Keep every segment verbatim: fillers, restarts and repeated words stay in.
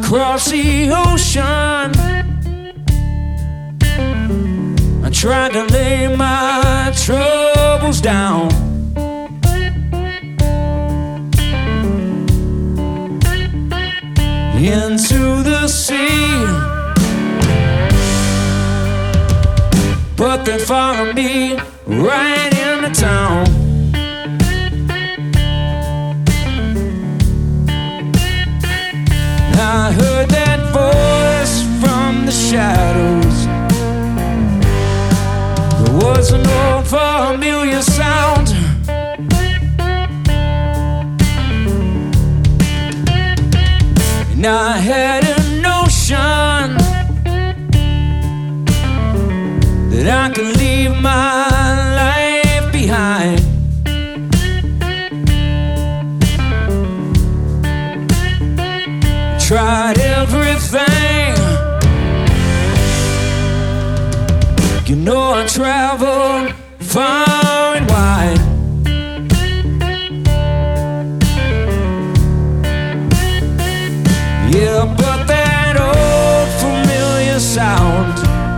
across the ocean. I tried to lay my troubles down. Into the sea, but they followed me right into town. I heard that voice from the shadows. It was an old familiar sound. And I had a notion that I could leave my life behind. Tried everything. You know I traveled far and wide. Yeah, but that old familiar sound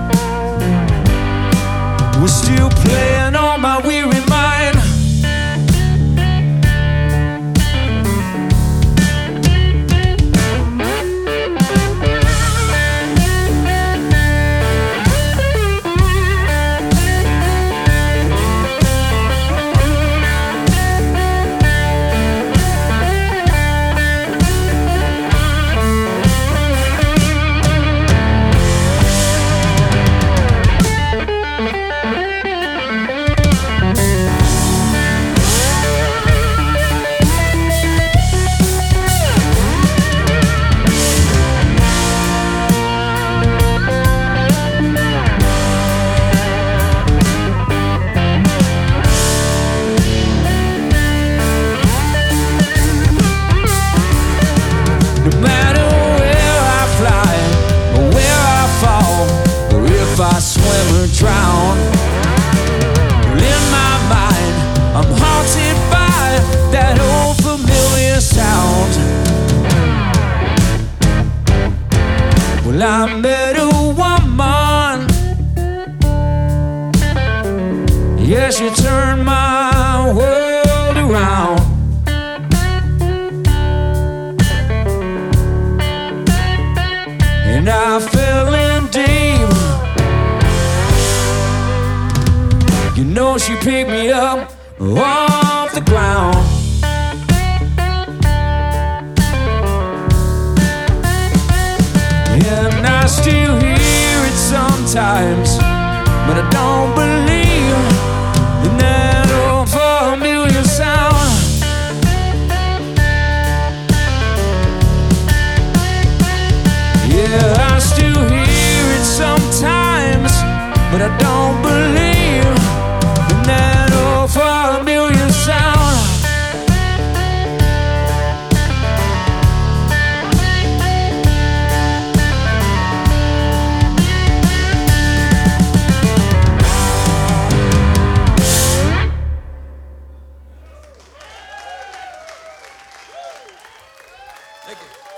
was still playing on my weary mind. No matter where I fly, or where I fall, or if I swim or drown, in my mind, I'm haunted by that old familiar sound. Well, I met a woman. Yeah, she turned my world around. And I fell in deep. You know she picked me up off the ground. And I still hear it sometimes, but I don't believe in that old familiar sound. Yeah, I still hear it sometimes, but I don't believe in that old familiar sound. Thank you.